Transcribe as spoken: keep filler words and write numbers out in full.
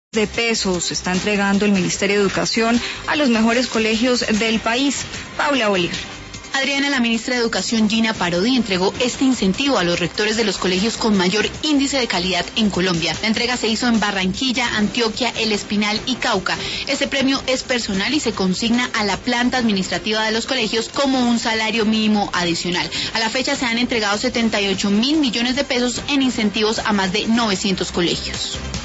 de pesos está entregando el Ministerio de Educación a los mejores colegios del país. Paula Bolívar. Adriana, la ministra de Educación Gina Parodi entregó este incentivo a los rectores de los colegios con mayor índice de calidad en Colombia. La entrega se hizo en Barranquilla, Antioquia, El Espinal y Cauca. Este premio es personal y se consigna a la planta administrativa de los colegios como un salario mínimo adicional. A la fecha se han entregado setenta y ocho mil millones de pesos en incentivos a más de novecientos colegios.